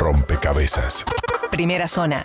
rompecabezas. Primera zona.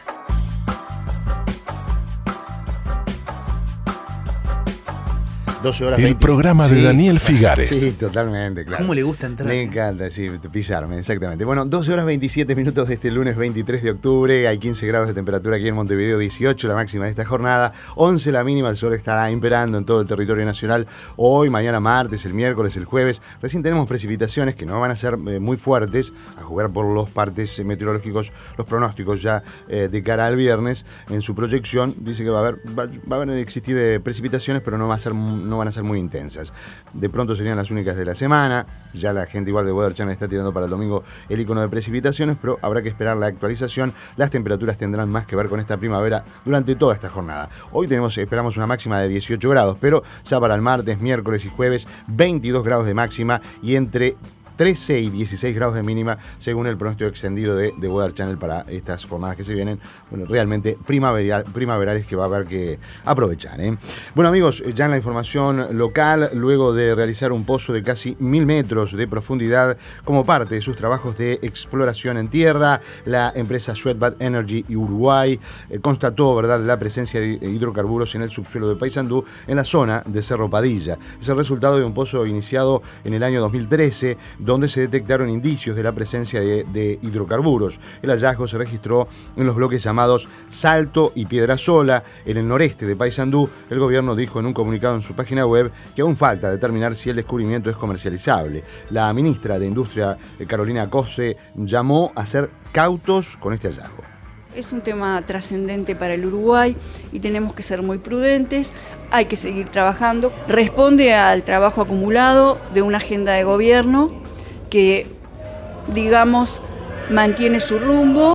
El programa de Daniel Figares. Sí, totalmente, claro. ¿Cómo le gusta entrar? Me encanta, sí, pisarme, exactamente. Bueno, 12 horas 27 minutos de este lunes 23 de octubre. Hay 15 grados de temperatura aquí en Montevideo, 18 la máxima de esta jornada, 11 la mínima. El sol estará imperando en todo el territorio nacional hoy, mañana martes, el miércoles, el jueves. Recién tenemos precipitaciones que no van a ser muy fuertes, a jugar por los partes meteorológicos, los pronósticos ya de cara al viernes. En su proyección dice que va a existir precipitaciones, pero no van a ser muy intensas. De pronto serían las únicas de la semana. Ya la gente igual de Weather Channel está tirando para el domingo el icono de precipitaciones, pero habrá que esperar la actualización. Las temperaturas tendrán más que ver con esta primavera durante toda esta jornada. Hoy esperamos una máxima de 18 grados, pero ya para el martes, miércoles y jueves, 22 grados de máxima y entre 13 y 16 grados de mínima, según el pronóstico extendido de Weather Channel para estas jornadas que se vienen, bueno, realmente primaverales, que va a haber que aprovechar, ¿eh? Bueno, amigos, ya en la información local, luego de realizar un pozo de casi 1000 metros de profundidad como parte de sus trabajos de exploración en tierra, la empresa Swedbank Energy y Uruguay constató, ¿verdad?, la presencia de hidrocarburos en el subsuelo de Paysandú, en la zona de Cerro Padilla. Es el resultado de un pozo iniciado en el año 2013, donde se detectaron indicios de la presencia de hidrocarburos. El hallazgo se registró en los bloques llamados Salto y Piedrasola, en el noreste de Paysandú. El gobierno dijo en un comunicado en su página web que aún falta determinar si el descubrimiento es comercializable. La ministra de Industria, Carolina Cose, llamó a ser cautos con este hallazgo. Es un tema trascendente para el Uruguay y tenemos que ser muy prudentes, hay que seguir trabajando. Responde al trabajo acumulado de una agenda de gobierno que, digamos, mantiene su rumbo.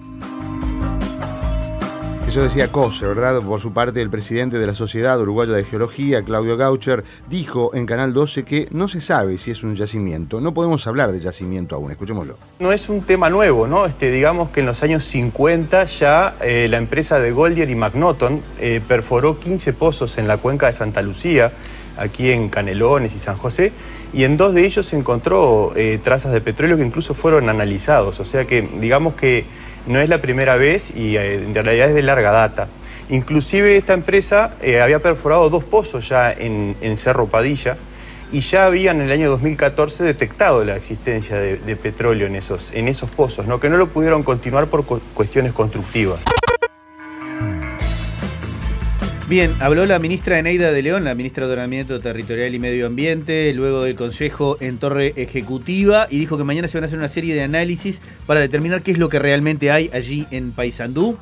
Eso decía Cose, ¿verdad? Por su parte, el presidente de la Sociedad Uruguaya de Geología, Claudio Gaucher, dijo en Canal 12 que no se sabe si es un yacimiento. No podemos hablar de yacimiento aún. Escuchémoslo. No es un tema nuevo, ¿no? Digamos que en los años 50 ya la empresa de Goldier y McNaughton perforó 15 pozos en la cuenca de Santa Lucía, aquí en Canelones y San José, y en 2 de ellos se encontró trazas de petróleo que incluso fueron analizados. O sea que, digamos que no es la primera vez y en realidad es de larga data. Inclusive esta empresa había perforado 2 pozos ya en Cerro Padilla y ya habían en el año 2014 detectado la existencia de petróleo en esos pozos, ¿no? Que no lo pudieron continuar por cuestiones constructivas. Bien, habló la ministra Eneida de León, la ministra de Ordenamiento Territorial y Medio Ambiente, luego del Consejo en Torre Ejecutiva, y dijo que mañana se van a hacer una serie de análisis para determinar qué es lo que realmente hay allí en Paysandú,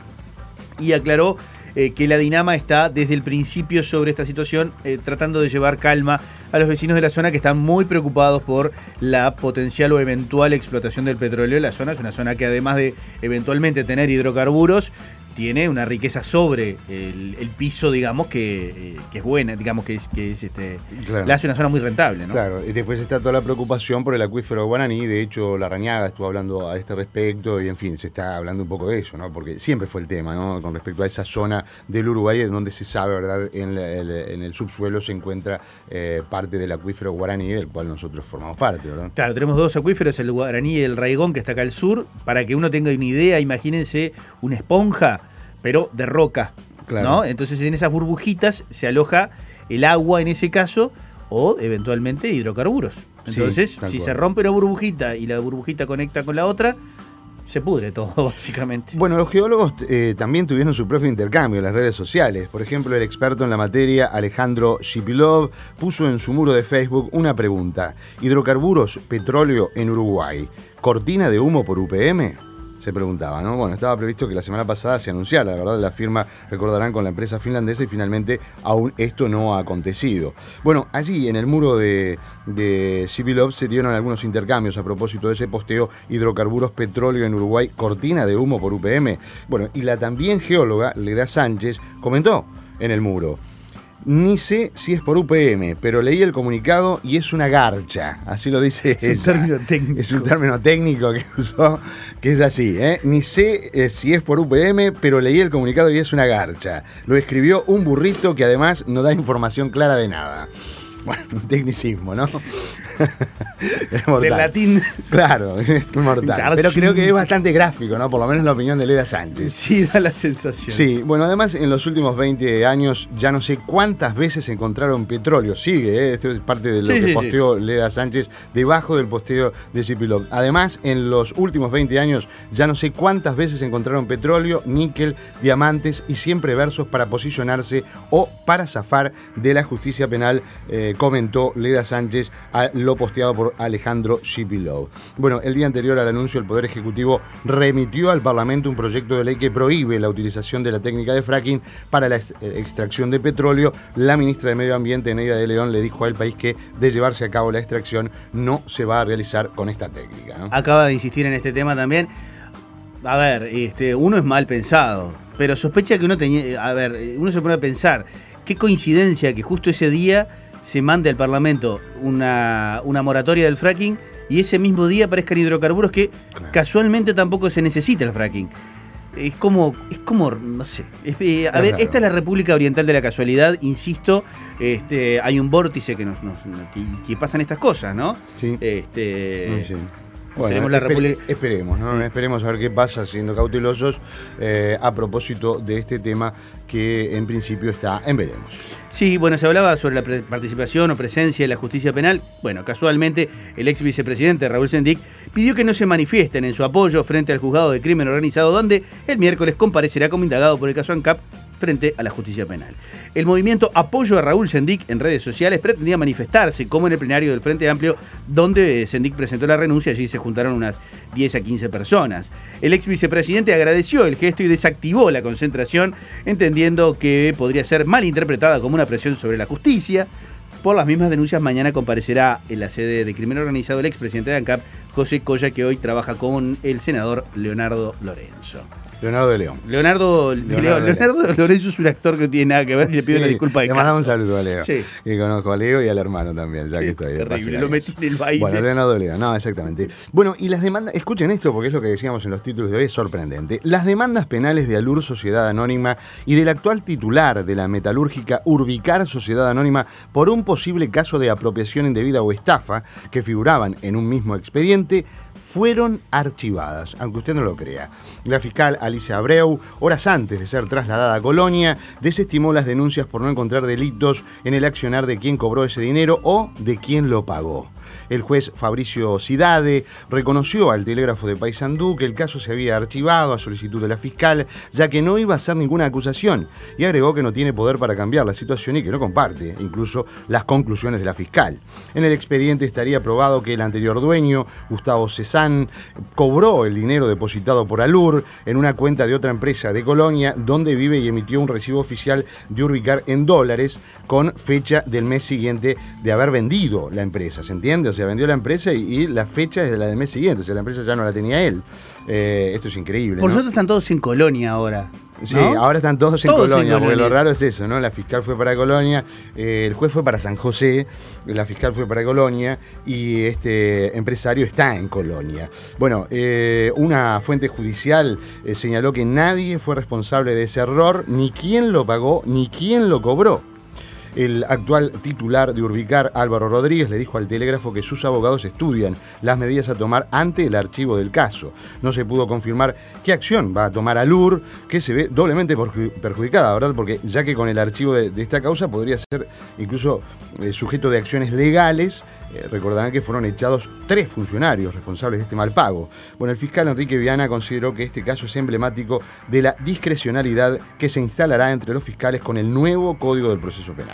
y aclaró que la Dinama está desde el principio sobre esta situación, tratando de llevar calma a los vecinos de la zona que están muy preocupados por la potencial o eventual explotación del petróleo. La zona es una zona que, además de eventualmente tener hidrocarburos, tiene una riqueza sobre el piso, digamos, que es buena, digamos que es claro. La hace una zona muy rentable, ¿no? Claro, y después está toda la preocupación por el acuífero guaraní. De hecho, Larrañaga estuvo hablando a este respecto y, en fin, se está hablando un poco de eso, ¿no? Porque siempre fue el tema, ¿no? Con respecto a esa zona del Uruguay, en donde se sabe, ¿verdad? En el subsuelo se encuentra parte del acuífero guaraní, del cual nosotros formamos parte, ¿verdad? Claro, tenemos 2 acuíferos, el guaraní y el Raigón, que está acá al sur. Para que uno tenga una idea, imagínense una esponja, pero de roca, claro, ¿no? Entonces en esas burbujitas se aloja el agua en ese caso, o eventualmente hidrocarburos. Entonces, sí, si se rompe una burbujita y la burbujita conecta con la otra, se pudre todo, básicamente. Bueno, los geólogos también tuvieron su propio intercambio en las redes sociales. Por ejemplo, el experto en la materia, Alejandro Shipilov, puso en su muro de Facebook una pregunta: ¿hidrocarburos, petróleo en Uruguay, cortina de humo por UPM? Se preguntaba, ¿no? Bueno, estaba previsto que la semana pasada se anunciara, la verdad, la firma, recordarán, con la empresa finlandesa, y finalmente aún esto no ha acontecido. Bueno, allí en el muro de Shipilov se dieron algunos intercambios a propósito de ese posteo: hidrocarburos, petróleo en Uruguay, cortina de humo por UPM. Bueno, y la también geóloga Leda Sánchez comentó en el muro: ni sé si es por UPM, pero leí el comunicado y es una garcha. Así lo dice ella. Es un término técnico. Es un término técnico que usó, que es así, ¿eh? Ni sé si es por UPM, pero leí el comunicado y es una garcha. Lo escribió un burrito que además no da información clara de nada. Bueno, un tecnicismo, ¿no? Es mortal. Del latín. Claro, es mortal. Pero creo que es bastante gráfico, ¿no? Por lo menos la opinión de Leda Sánchez. Sí, da la sensación. Sí, bueno, además en los últimos 20 años ya no sé cuántas veces encontraron petróleo. Sigue, esto es parte de lo que posteó Leda Sánchez debajo del posteo de JP Love. Además, en los últimos 20 años ya no sé cuántas veces encontraron petróleo, níquel, diamantes y siempre versos para posicionarse o para zafar de la justicia penal, comentó Leda Sánchez a lo posteado por Alejandro Shipilov. Bueno, el día anterior al anuncio, el Poder Ejecutivo remitió al Parlamento un proyecto de ley que prohíbe la utilización de la técnica de fracking para la extracción de petróleo. La ministra de Medio Ambiente, Neida de León, le dijo al país que de llevarse a cabo la extracción no se va a realizar con esta técnica, ¿no? Acaba de insistir en este tema también. A ver, uno es mal pensado, pero sospecha que uno tenía... A ver, uno se pone a pensar, qué coincidencia que justo ese día se mande al Parlamento una moratoria del fracking y ese mismo día aparezcan hidrocarburos que casualmente tampoco se necesita el fracking. Es como no sé. A ver, esta es la República Oriental de la casualidad, insisto, hay un vórtice que pasan estas cosas, ¿no? Sí. Sí. Bueno, esperemos, ¿no? Esperemos a ver qué pasa, siendo cautelosos a propósito de este tema que en principio está en veremos. Sí, bueno, se hablaba sobre la participación o presencia de la justicia penal. Bueno, casualmente el ex vicepresidente Raúl Sendic pidió que no se manifiesten en su apoyo frente al juzgado de crimen organizado, donde el miércoles comparecerá como indagado por el caso ANCAP frente a la justicia penal. El movimiento Apoyo a Raúl Sendic en redes sociales pretendía manifestarse, como en el plenario del Frente Amplio, donde Sendic presentó la renuncia. Allí se juntaron unas 10 a 15 personas. El ex vicepresidente agradeció el gesto y desactivó la concentración, entendiendo que podría ser malinterpretada como una presión sobre la justicia. Por las mismas denuncias, mañana comparecerá en la sede de crimen organizado el expresidente de ANCAP, José Colla, que hoy trabaja con el senador Leonardo Lorenzo. Leonardo de León. Leonardo de Lorenzo es un actor que no tiene nada que ver y le pido una disculpa de le caso. mandamos un saludo a Leo. Sí. Que conozco a Leo y al hermano también, ya que estoy. Terrible, lo metí en el baile. Bueno, Leonardo de León, no, exactamente. Bueno, y las demandas, escuchen esto porque es lo que decíamos en los títulos de hoy, es sorprendente. Las demandas penales de Alur Sociedad Anónima y del actual titular de la metalúrgica Urbicar Sociedad Anónima por un posible caso de apropiación indebida o estafa que figuraban en un mismo expediente fueron archivadas, aunque usted no lo crea. La fiscal Alicia Abreu, horas antes de ser trasladada a Colonia, desestimó las denuncias por no encontrar delitos en el accionar de quién cobró ese dinero o de quién lo pagó. El juez Fabricio Cidade reconoció al Telégrafo de Paysandú que el caso se había archivado a solicitud de la fiscal, ya que no iba a hacer ninguna acusación, y agregó que no tiene poder para cambiar la situación y que no comparte incluso las conclusiones de la fiscal. En el expediente estaría probado que el anterior dueño, Gustavo Cezán, cobró el dinero depositado por Alur en una cuenta de otra empresa de Colonia, donde vive y emitió un recibo oficial de Urbicar en dólares con fecha del mes siguiente de haber vendido la empresa, ¿se entiende? O sea, vendió la empresa y la fecha es de la del mes siguiente, o sea, la empresa ya no la tenía él. Esto es increíble, Por ¿no? suerte están todos en Colonia ahora. Sí, ¿no? ahora están todos en Todos Colonia, en porque Colonia. lo raro es eso, ¿no? La fiscal fue para Colonia, el juez fue para San José, la fiscal fue para Colonia y este empresario está en Colonia. Bueno, una fuente judicial señaló que nadie fue responsable de ese error, ni quién lo pagó, ni quién lo cobró. El actual titular de Urbicar, Álvaro Rodríguez, le dijo al Telégrafo que sus abogados estudian las medidas a tomar ante el archivo del caso. No se pudo confirmar qué acción va a tomar Alur, que se ve doblemente perjudicada, ¿verdad? Porque ya que con el archivo de esta causa podría ser incluso sujeto de acciones legales. Recordarán que fueron echados 3 funcionarios responsables de este mal pago. Bueno, el fiscal Enrique Viana consideró que este caso es emblemático de la discrecionalidad que se instalará entre los fiscales con el nuevo Código del Proceso Penal.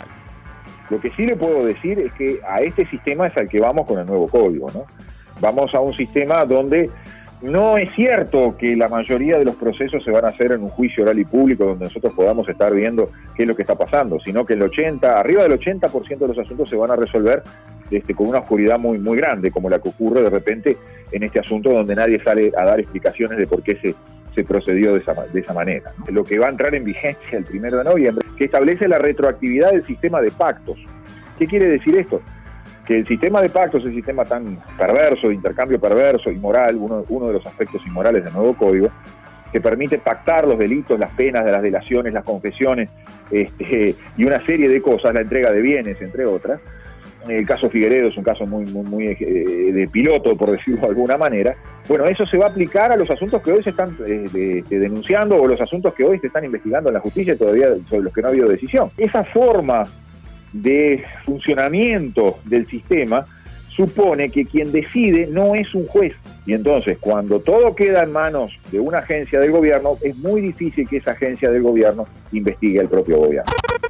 Lo que sí le puedo decir es que a este sistema es al que vamos con el nuevo código, ¿no? Vamos a un sistema donde no es cierto que la mayoría de los procesos se van a hacer en un juicio oral y público donde nosotros podamos estar viendo qué es lo que está pasando, sino que arriba del 80% de los asuntos se van a resolver con una oscuridad muy, muy grande, como la que ocurre de repente en este asunto donde nadie sale a dar explicaciones de por qué se procedió de esa manera, ¿no? Lo que va a entrar en vigencia el 1 de noviembre, que establece la retroactividad del sistema de pactos. ¿Qué quiere decir esto? Que el sistema de pactos, el sistema tan perverso, de intercambio perverso, inmoral, uno de los aspectos inmorales del nuevo código, que permite pactar los delitos, las penas de las delaciones, las confesiones y una serie de cosas, la entrega de bienes, entre otras, el caso Figueredo es un caso muy de piloto, por decirlo de alguna manera. Bueno, eso se va a aplicar a los asuntos que hoy se están denunciando o los asuntos que hoy se están investigando en la justicia todavía sobre los que no ha habido decisión. Esa forma de funcionamiento del sistema supone que quien decide no es un juez. Y entonces, cuando todo queda en manos de una agencia del gobierno, es muy difícil que esa agencia del gobierno investigue al propio gobierno.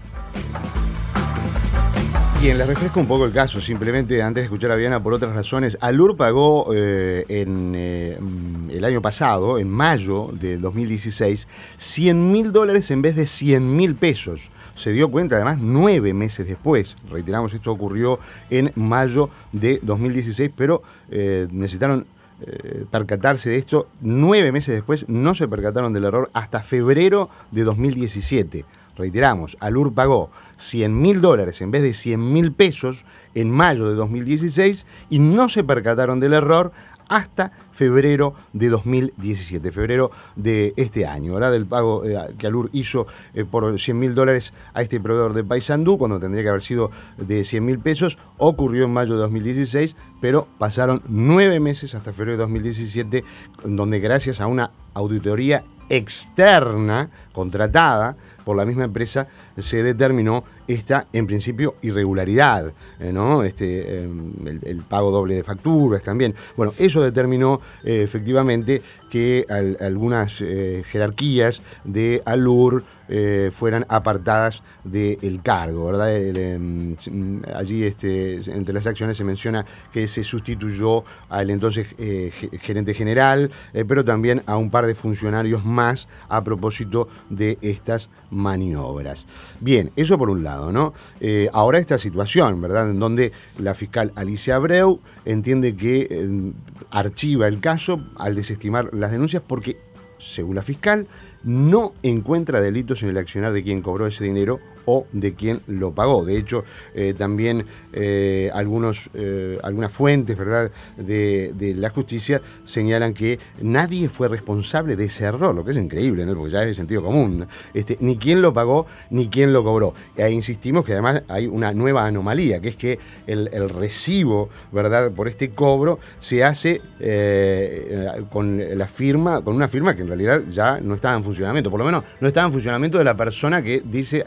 Bien, les refresco un poco el caso, simplemente antes de escuchar a Viana por otras razones. Alur pagó en el año pasado, en mayo de 2016, $100.000 en vez de 100.000 pesos. Se dio cuenta además 9 meses después. Reiteramos, esto ocurrió en mayo de 2016, pero necesitaron percatarse de esto 9 meses después. No se percataron del error hasta febrero de 2017. Reiteramos, Alur pagó $100.000 en vez de 100.000 pesos en mayo de 2016 y no se percataron del error hasta febrero de 2017, febrero de este año, ¿verdad? Del pago que Alur hizo por $100.000 a este proveedor de Paysandú, cuando tendría que haber sido de 100.000 pesos, ocurrió en mayo de 2016, pero pasaron 9 meses hasta febrero de 2017, donde gracias a una auditoría externa contratada por la misma empresa se determinó esta, en principio, irregularidad, ¿no? El pago doble de facturas también. Bueno, eso determinó efectivamente que algunas jerarquías de Alur fueran apartadas del cargo, ¿verdad? Allí entre las acciones se menciona que se sustituyó al entonces gerente general, pero también a un par de funcionarios más a propósito de estas maniobras. Bien, eso por un lado, ¿no? Ahora esta situación, ¿verdad?, en donde la fiscal Alicia Abreu entiende que archiva el caso al desestimar las denuncias porque, según la fiscal, no encuentra delitos en el accionar de quien cobró ese dinero o de quien lo pagó. De hecho, también algunas fuentes, ¿verdad?, de la justicia señalan que nadie fue responsable de ese error, lo que es increíble, ¿no?, porque ya es de sentido común, ¿no? Ni quién lo pagó ni quién lo cobró. E insistimos que además hay una nueva anomalía, que es que el recibo, ¿verdad?, por este cobro se hace con una firma que en realidad ya no estaba en funcionamiento, por lo menos no estaba en funcionamiento de la persona que dice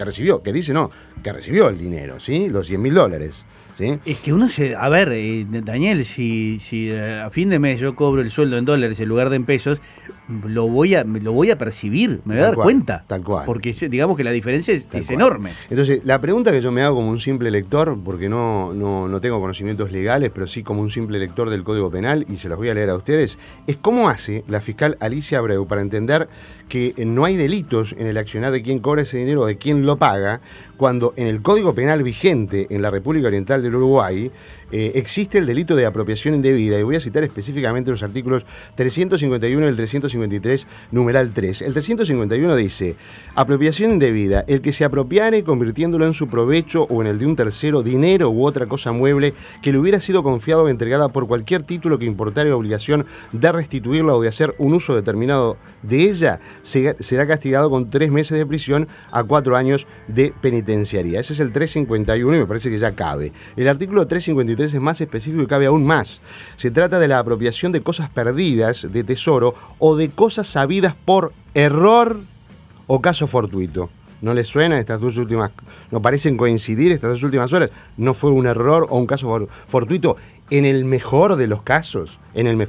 que recibió el dinero, ¿sí? Los $100.000, ¿sí? Es que uno se... A ver, Daniel, si a fin de mes yo cobro el sueldo en dólares en lugar de en pesos, lo voy a percibir, me voy a dar cuenta. Tal cual. Porque digamos que la diferencia es enorme. Entonces, la pregunta que yo me hago como un simple lector, porque no tengo conocimientos legales, pero sí como un simple lector del Código Penal, y se los voy a leer a ustedes, es cómo hace la fiscal Alicia Abreu para entender que no hay delitos en el accionar de quien cobra ese dinero o de quien lo paga, cuando en el Código Penal vigente en la República Oriental del Uruguay existe el delito de apropiación indebida, y voy a citar específicamente los artículos 351 y el 353, numeral 3. El 351 dice: apropiación indebida, el que se apropiare convirtiéndolo en su provecho o en el de un tercero dinero u otra cosa mueble que le hubiera sido confiado o entregada por cualquier título que importare obligación de restituirla o de hacer un uso determinado de ella, será castigado con 3 meses de prisión a 4 años de penitenciaría. Ese es el 351 y me parece que ya cabe. El artículo 353 es más específico y cabe aún más. Se trata de la apropiación de cosas perdidas, de tesoro, o de cosas sabidas por error o caso fortuito. ¿No les suena estas dos últimas? ¿No parecen coincidir estas dos últimas horas? ¿No fue un error o un caso fortuito? En el mejor de los casos.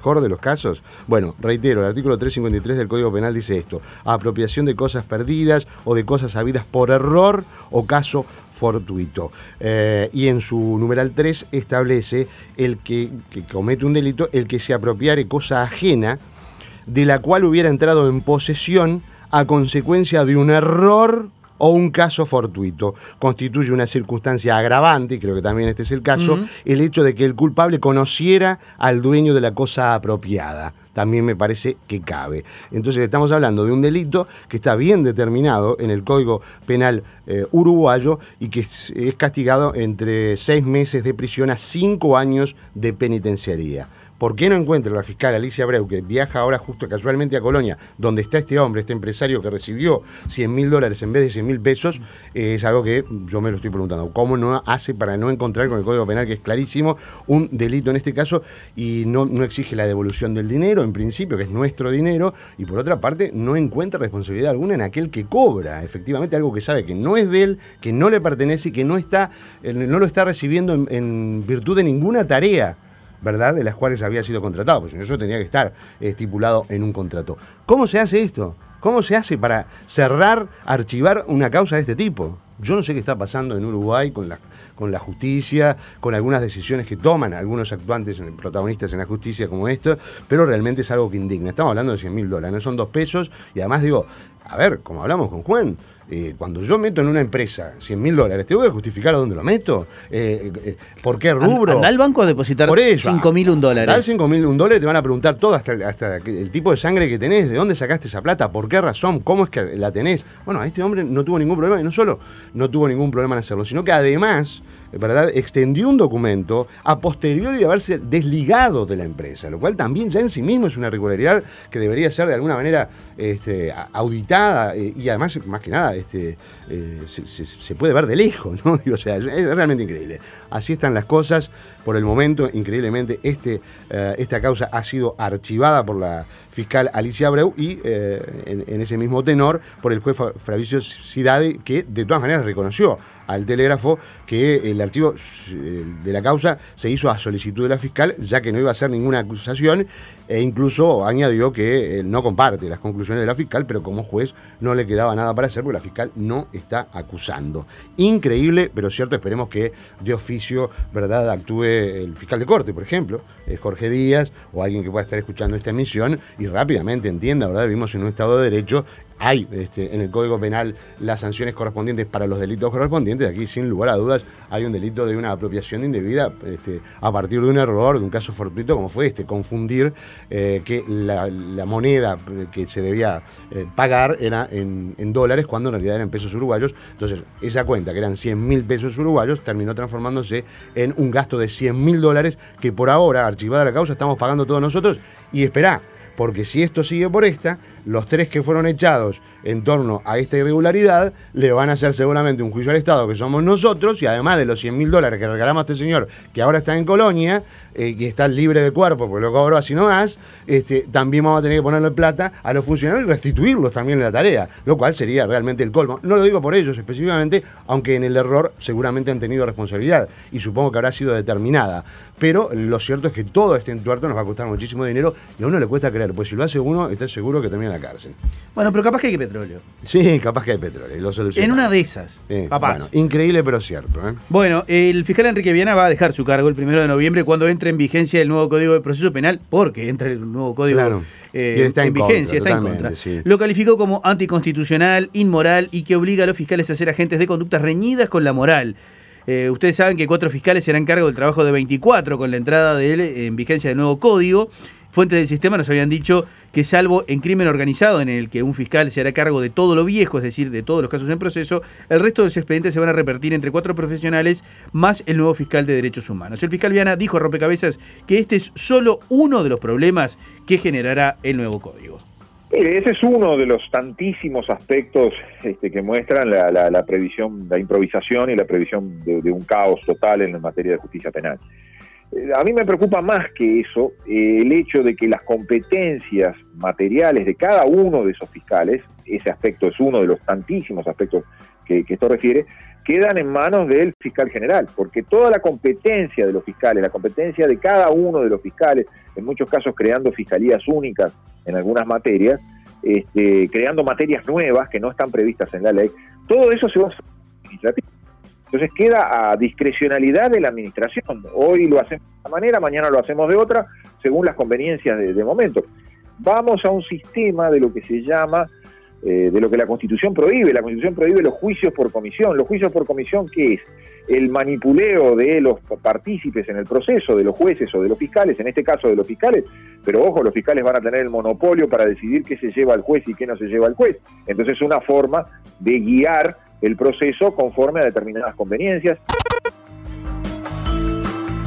Bueno, reitero, el artículo 353 del Código Penal dice esto: apropiación de cosas perdidas o de cosas sabidas por error o caso fortuito. Y en su numeral 3 establece el que comete un delito, el que se apropiare cosa ajena de la cual hubiera entrado en posesión a consecuencia de un error o un caso fortuito. Constituye una circunstancia agravante, y creo que también este es el caso, el hecho de que el culpable conociera al dueño de la cosa apropiada. También me parece que cabe. Entonces estamos hablando de un delito que está bien determinado en el Código Penal uruguayo y que es castigado entre 6 meses de prisión a 5 años de penitenciaría. ¿por qué no encuentra la fiscal Alicia Abreu, que viaja ahora justo casualmente a Colonia, donde está este hombre, este empresario que recibió $100.000 en vez de 100.000 pesos? Es algo que yo me lo estoy preguntando. ¿Cómo no hace para no encontrar con el Código Penal, que es clarísimo, un delito en este caso, y no exige la devolución del dinero, en principio, que es nuestro dinero, y por otra parte, no encuentra responsabilidad alguna en aquel que cobra, efectivamente, algo que sabe que no es de él, que no le pertenece y que no lo está recibiendo en virtud de ninguna tarea, ¿verdad?, de las cuales había sido contratado, porque eso tenía que estar estipulado en un contrato. ¿Cómo se hace esto? ¿Cómo se hace para cerrar, archivar una causa de este tipo? Yo no sé qué está pasando en Uruguay con la justicia, con algunas decisiones que toman algunos actuantes, protagonistas en la justicia como esto, pero realmente es algo que indigna. Estamos hablando de $100.000, no son 2 pesos, y además digo, a ver, como hablamos con Juan, cuando yo meto en una empresa $100.000, ¿tengo que justificar a dónde lo meto? ¿Por qué rubro? Anda al banco a depositar $5.000. Anda al $5.000, te van a preguntar todo, hasta el tipo de sangre que tenés, de dónde sacaste esa plata, por qué razón, cómo es que la tenés. Bueno, este hombre no tuvo ningún problema, y no solo no tuvo ningún problema en hacerlo, sino que además, ¿verdad?, extendió un documento a posteriori de haberse desligado de la empresa, lo cual también ya en sí mismo es una irregularidad que debería ser de alguna manera auditada, y además, más que nada, se puede ver de lejos, ¿no? O sea, es realmente increíble. Así están las cosas por el momento. Increíblemente, esta causa ha sido archivada por la fiscal Alicia Abreu y en ese mismo tenor por el juez Fabricio Cidade, que de todas maneras reconoció al Telégrafo que el archivo de la causa se hizo a solicitud de la fiscal, ya que no iba a hacer ninguna acusación, e incluso añadió que no comparte las conclusiones de la fiscal, pero como juez no le quedaba nada para hacer porque la fiscal no está acusando. Increíble, pero cierto. Esperemos que de oficio, ¿verdad?, actúe el fiscal de corte, por ejemplo, Jorge Díaz, o alguien que pueda estar escuchando esta emisión y rápidamente entienda, ¿verdad? Vivimos en un Estado de Derecho. Hay en el Código Penal las sanciones correspondientes para los delitos correspondientes. Aquí, sin lugar a dudas, hay un delito de una apropiación indebida a partir de un error, de un caso fortuito como fue confundir que la moneda que se debía pagar era en dólares cuando en realidad eran pesos uruguayos. Entonces, esa cuenta, que eran 100.000 pesos uruguayos, terminó transformándose en un gasto de $100.000 que por ahora, archivada la causa, estamos pagando todos nosotros. Y esperá, porque si esto sigue por los 3 que fueron echados en torno a esta irregularidad le van a hacer seguramente un juicio al Estado, que somos nosotros, y además de los $100.000 que regalamos a este señor, que ahora está en Colonia, que está libre de cuerpo porque lo cobró así nomás, también vamos a tener que ponerle plata a los funcionarios y restituirlos también en la tarea, lo cual sería realmente el colmo. No lo digo por ellos específicamente, aunque en el error seguramente han tenido responsabilidad y supongo que habrá sido determinada, pero lo cierto es que todo este entuerto nos va a costar muchísimo dinero y a uno le cuesta creer, pues si lo hace uno, está seguro que termina en la cárcel. Bueno, pero capaz que hay petróleo. Sí, capaz que hay petróleo, y lo solucionamos. En una de esas, papás. Bueno, increíble pero cierto. Bueno, el fiscal Enrique Viana va a dejar su cargo el 1 de noviembre cuando entre en vigencia el nuevo Código de Proceso Penal, porque entra el nuevo Código en vigencia, está en contra. Sí. Lo calificó como anticonstitucional, inmoral y que obliga a los fiscales a ser agentes de conductas reñidas con la moral. Ustedes saben que 4 fiscales serán cargo del trabajo de 24 con la entrada en vigencia del nuevo código. Fuentes del sistema nos habían dicho que salvo en crimen organizado, en el que un fiscal se hará cargo de todo lo viejo, es decir, de todos los casos en proceso, el resto de los expedientes se van a repartir entre 4 profesionales más el nuevo fiscal de Derechos Humanos. El fiscal Viana dijo a Rompecabezas que este es solo uno de los problemas que generará el nuevo código. Ese es uno de los tantísimos aspectos que muestran la previsión, la improvisación y la previsión de un caos total en materia de justicia penal. A mí me preocupa más que eso el hecho de que las competencias materiales de cada uno de esos fiscales, ese aspecto es uno de los tantísimos aspectos que esto refiere, quedan en manos del fiscal general, porque toda la competencia de los fiscales, la competencia de cada uno de los fiscales, en muchos casos creando fiscalías únicas en algunas materias, creando materias nuevas que no están previstas en la ley, todo eso se va a hacer administrativo. Entonces queda a discrecionalidad de la administración. Hoy lo hacemos de una manera, mañana lo hacemos de otra, según las conveniencias de momento. Vamos a un sistema de lo que se llama, de lo que la Constitución prohíbe. La Constitución prohíbe los juicios por comisión. ¿Los juicios por comisión qué es? El manipuleo de los partícipes en el proceso, de los jueces o de los fiscales, en este caso de los fiscales, pero ojo, los fiscales van a tener el monopolio para decidir qué se lleva al juez y qué no se lleva al juez. Entonces es una forma de guiar el proceso conforme a determinadas conveniencias.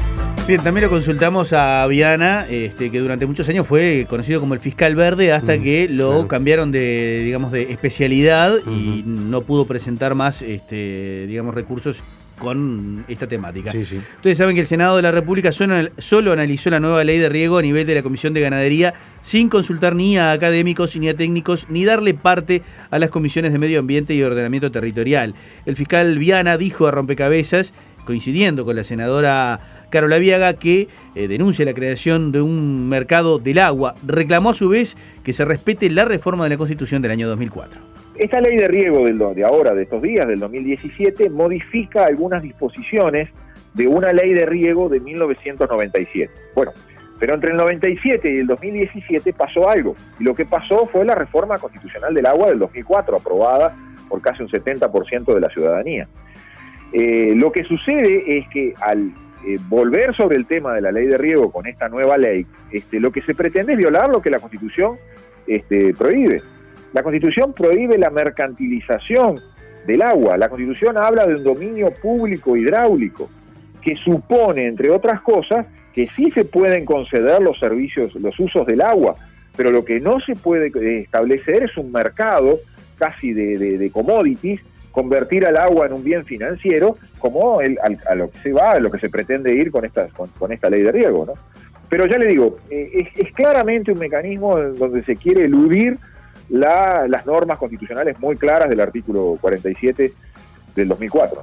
Bien, también lo consultamos a Viana, que durante muchos años fue conocido como el fiscal verde, hasta que lo cambiaron de, digamos, de especialidad y no pudo presentar más, digamos, recursos con esta temática. Sí, sí. Ustedes saben que el Senado de la República solo analizó la nueva ley de riego a nivel de la Comisión de Ganadería, sin consultar ni a académicos ni a técnicos, ni darle parte a las comisiones de Medio Ambiente y Ordenamiento Territorial. El fiscal Viana dijo a Rompecabezas, coincidiendo con la senadora Carola Viaga, que denuncia la creación de un mercado del agua. Reclamó a su vez que se respete la reforma de la Constitución del año 2004. Esta ley de riego de ahora, de estos días, del 2017, modifica algunas disposiciones de una ley de riego de 1997. Bueno, pero entre el 97 y el 2017 pasó algo. Y lo que pasó fue la reforma constitucional del agua del 2004, aprobada por casi un 70% de la ciudadanía. Lo que sucede es que al volver sobre el tema de la ley de riego con esta nueva ley, lo que se pretende es violar lo que la Constitución prohíbe. La Constitución prohíbe la mercantilización del agua. La Constitución habla de un dominio público hidráulico que supone, entre otras cosas, que sí se pueden conceder los servicios, los usos del agua, pero lo que no se puede establecer es un mercado casi de commodities, convertir al agua en un bien financiero, como a lo que se va, a lo que se pretende ir con esta ley de riego, ¿no? Pero ya le digo, es claramente un mecanismo donde se quiere eludir las normas constitucionales muy claras del artículo 47 del 2004.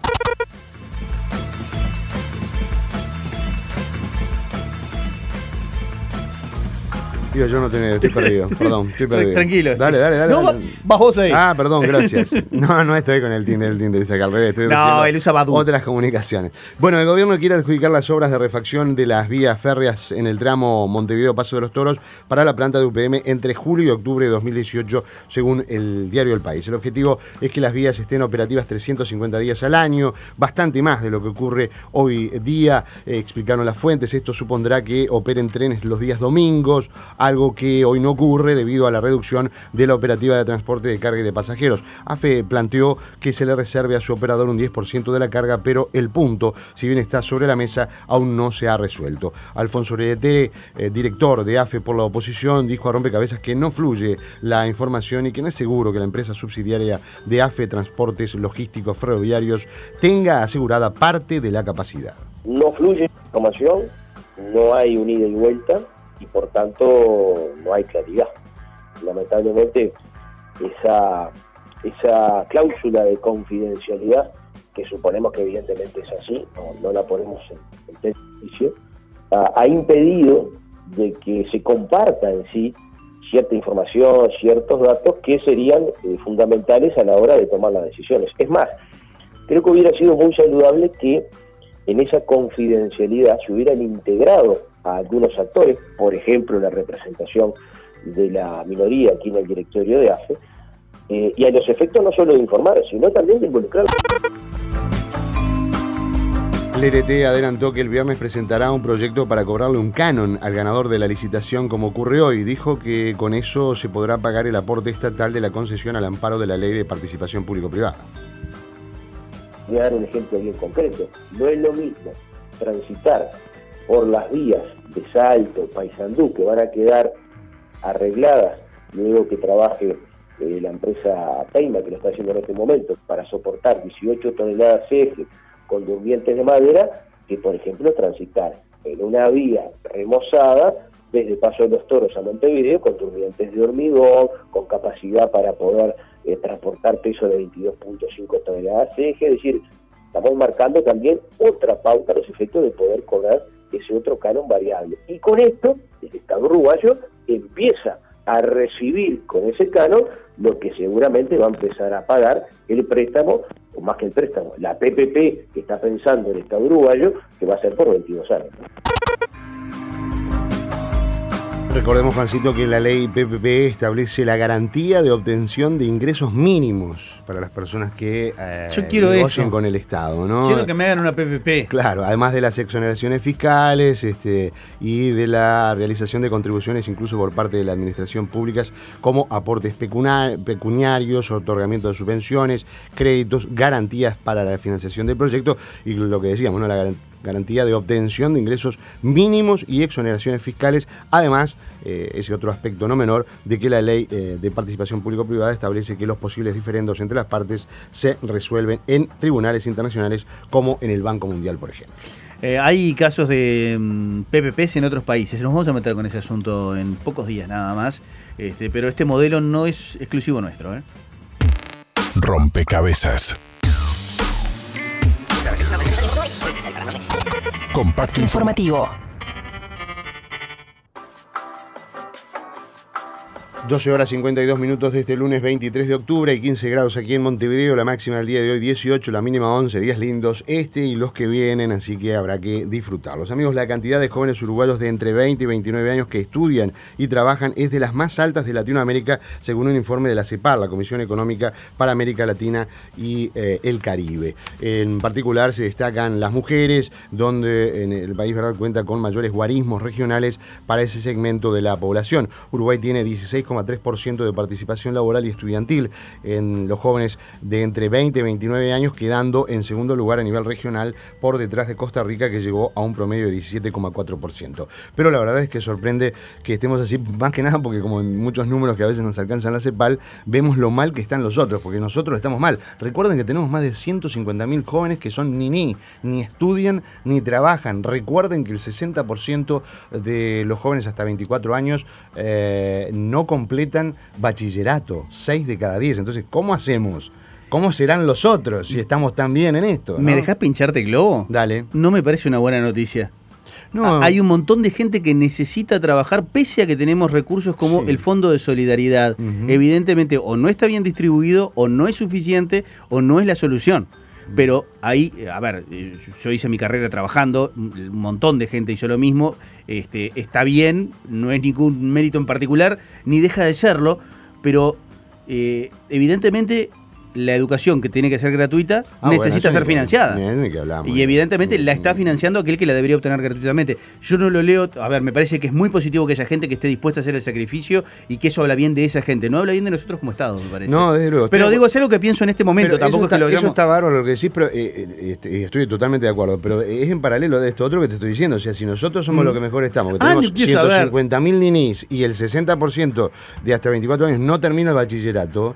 Tío, yo no tenía, estoy perdido, perdón, estoy perdido. Tranquilo. Dale. No, vas vos ahí. Ah, perdón, gracias. No estoy con el Tinder dice acá al revés, estoy no, él usa Badoo. Otras comunicaciones. Bueno, el gobierno quiere adjudicar las obras de refacción de las vías férreas en el tramo Montevideo-Paso de los Toros para la planta de UPM entre julio y octubre de 2018, según el diario El País. El objetivo es que las vías estén operativas 350 días al año, bastante más de lo que ocurre hoy día, explicaron las fuentes. Esto supondrá que operen trenes los días domingos, algo que hoy no ocurre debido a la reducción de la operativa de transporte de carga y de pasajeros. AFE planteó que se le reserve a su operador un 10% de la carga, pero el punto, si bien está sobre la mesa, aún no se ha resuelto. Alfonso Redetere, director de AFE por la oposición, dijo a Rompecabezas que no fluye la información y que no es seguro que la empresa subsidiaria de AFE Transportes Logísticos Ferroviarios tenga asegurada parte de la capacidad. No fluye información, no hay un ida y vuelta, y por tanto no hay claridad. Lamentablemente esa cláusula de confidencialidad, que suponemos que evidentemente es así, no la ponemos en juicio, ha impedido de que se comparta en sí cierta información, ciertos datos que serían fundamentales a la hora de tomar las decisiones. Es más, creo que hubiera sido muy saludable que en esa confidencialidad se hubieran integrado a algunos actores, por ejemplo la representación de la minoría aquí en el directorio de AFE, y a los efectos no solo de informar, sino también de involucrar. El ERT adelantó que el viernes presentará un proyecto para cobrarle un canon al ganador de la licitación, como ocurre hoy. Dijo que con eso se podrá pagar el aporte estatal de la concesión al amparo de la Ley de Participación Público-Privada. Voy a dar un ejemplo bien concreto. No es lo mismo transitar por las vías de Salto, Paysandú, que van a quedar arregladas luego que trabaje la empresa Peima, que lo está haciendo en este momento, para soportar 18 toneladas eje con durmientes de madera, que por ejemplo transitar en una vía remozada desde Paso de los Toros a Montevideo con durmientes de hormigón, con capacidad para poder transportar peso de 22.5 toneladas eje. Es decir, estamos marcando también otra pauta a los efectos de poder cobrar ese otro canon variable. Y con esto, el Estado uruguayo empieza a recibir con ese canon lo que seguramente va a empezar a pagar el préstamo, o más que el préstamo, la PPP que está pensando el Estado uruguayo, que va a ser por 22 años. Recordemos, Juancito, que la ley PPP establece la garantía de obtención de ingresos mínimos para las personas que negocian con el Estado, ¿no? Quiero que me hagan una PPP. Claro, además de las exoneraciones fiscales y de la realización de contribuciones incluso por parte de la administración pública, como aportes pecuniarios, otorgamiento de subvenciones, créditos, garantías para la financiación del proyecto y lo que decíamos, ¿no? garantía de obtención de ingresos mínimos y exoneraciones fiscales. Además, ese otro aspecto no menor de que la ley de participación público-privada establece que los posibles diferendos entre las partes se resuelven en tribunales internacionales como en el Banco Mundial, por ejemplo. Hay casos de PPPs en otros países. Nos vamos a meter con ese asunto en pocos días nada más. Pero este modelo no es exclusivo nuestro. Rompecabezas. Compacto informativo. 12 horas 52 minutos de este lunes 23 de octubre y 15 grados aquí en Montevideo, la máxima del día de hoy 18, la mínima 11, días lindos y los que vienen, así que habrá que disfrutarlos. Amigos, la cantidad de jóvenes uruguayos de entre 20 y 29 años que estudian y trabajan es de las más altas de Latinoamérica, según un informe de la CEPAL, la Comisión Económica para América Latina y el Caribe. En particular se destacan las mujeres, donde en el país, ¿verdad?, cuenta con mayores guarismos regionales para ese segmento de la población. Uruguay tiene 16,3% de participación laboral y estudiantil en los jóvenes de entre 20 y 29 años, quedando en segundo lugar a nivel regional por detrás de Costa Rica, que llegó a un promedio de 17,4%. Pero la verdad es que sorprende que estemos así, más que nada porque como en muchos números que a veces nos alcanzan la CEPAL, vemos lo mal que están los otros, porque nosotros estamos mal. Recuerden que tenemos más de 150.000 jóvenes que son ni estudian ni trabajan. Recuerden que el 60% de los jóvenes hasta 24 años no completan bachillerato, 6 de cada 10. Entonces, ¿cómo hacemos? ¿Cómo serán los otros si estamos tan bien en esto, ¿no? ¿Me dejás pincharte el globo? Dale. No me parece una buena noticia. No. Hay un montón de gente que necesita trabajar pese a que tenemos recursos como el Fondo de Solidaridad. Evidentemente, o no está bien distribuido, o no es suficiente, o no es la solución. Pero ahí, a ver, yo hice mi carrera trabajando, un montón de gente hizo lo mismo, está bien, no es ningún mérito en particular, ni deja de serlo, pero evidentemente la educación, que tiene que ser gratuita, necesita ser financiada. Y evidentemente la está financiando aquel que la debería obtener gratuitamente. Yo no lo leo, a ver, me parece que es muy positivo que haya gente que esté dispuesta a hacer el sacrificio y que eso habla bien de esa gente. No habla bien de nosotros como Estado, me parece. No, desde luego. Pero digo, es algo que pienso en este momento, tampoco es que lo digamos. Eso está bárbaro lo que decís, pero estoy totalmente de acuerdo. Pero es en paralelo de esto otro que te estoy diciendo. O sea, si nosotros somos lo que mejor estamos, que tenemos 150.000 ninis y el 60% de hasta 24 años no termina el bachillerato,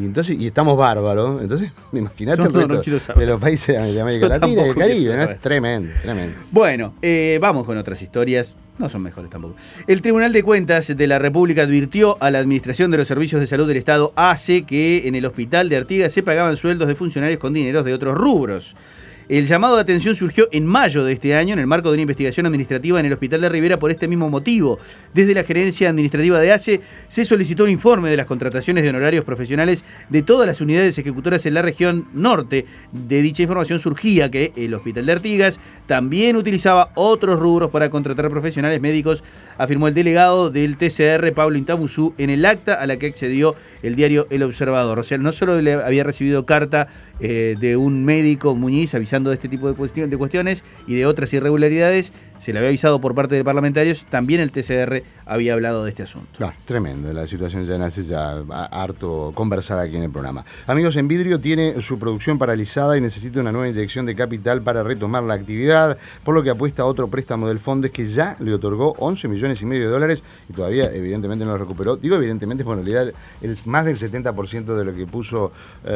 y estamos bárbaros, entonces imagínate el resto de los países de América Latina y del Caribe, ¿no? Es tremendo. Bueno, vamos con otras historias. No son mejores tampoco. El Tribunal de Cuentas de la República advirtió a la Administración de los Servicios de Salud del Estado, ACE, que en el hospital de Artigas se pagaban sueldos de funcionarios con dineros de otros rubros. El llamado de atención surgió en mayo de este año en el marco de una investigación administrativa en el Hospital de Rivera por este mismo motivo. Desde la gerencia administrativa de ACE se solicitó un informe de las contrataciones de honorarios profesionales de todas las unidades ejecutoras en la región norte. De dicha información surgía que el Hospital de Artigas también utilizaba otros rubros para contratar profesionales médicos, afirmó el delegado del TCR, Pablo Intamuzú, en el acta a la que accedió el diario El Observador. O sea, no solo le había recibido carta de un médico, Muñiz, avisando de este tipo de cuestiones y de otras irregularidades, se le había avisado por parte de parlamentarios, también el TCR había hablado de este asunto. Claro, tremendo, la situación ya nace ya harto conversada aquí en el programa. Amigos, Envidrio tiene su producción paralizada y necesita una nueva inyección de capital para retomar la actividad, por lo que apuesta a otro préstamo del Fondes que ya le otorgó 11,5 millones de dólares y todavía evidentemente no lo recuperó. Digo evidentemente, porque en realidad es más del 70% de lo que puso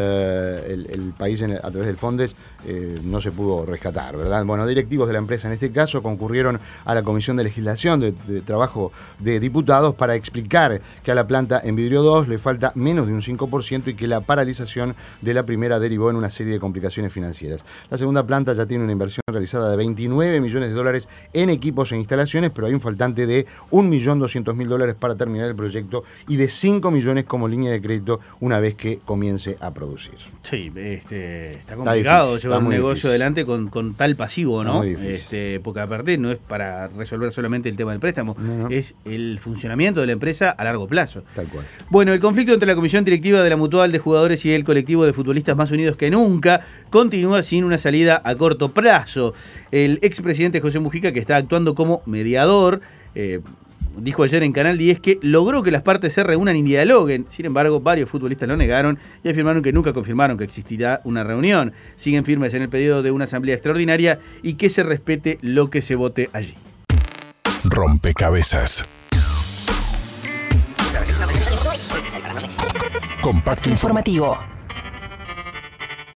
el país a través del Fondes no se pudo rescatar, ¿verdad? Bueno, directivos de la empresa en este caso concurrieron a la Comisión de Legislación de Trabajo de Diputados para explicar que a la planta Envidrio 2 le falta menos de un 5% y que la paralización de la primera derivó en una serie de complicaciones financieras. La segunda planta ya tiene una inversión realizada de 29 millones de dólares en equipos e instalaciones, pero hay un faltante de 1.200.000 dólares para terminar el proyecto y de 5 millones como línea de crédito una vez que comience a producir. Sí, está complicado llevar un negocio adelante con tal pasivo, ¿no? Porque aparte no es para resolver solamente el tema del préstamo, es el funcionamiento de la empresa a largo plazo. Tal cual. Bueno, el conflicto entre la comisión directiva de la Mutual de Jugadores y el colectivo de futbolistas Más Unidos que Nunca continúa sin una salida a corto plazo. El expresidente José Mujica, que está actuando como mediador, dijo ayer en Canal 10 que logró que las partes se reúnan y dialoguen. Sin embargo, varios futbolistas lo negaron y afirmaron que nunca confirmaron que existirá una reunión. Siguen firmes en el pedido de una asamblea extraordinaria y que se respete lo que se vote allí. Rompecabezas. Compacto informativo.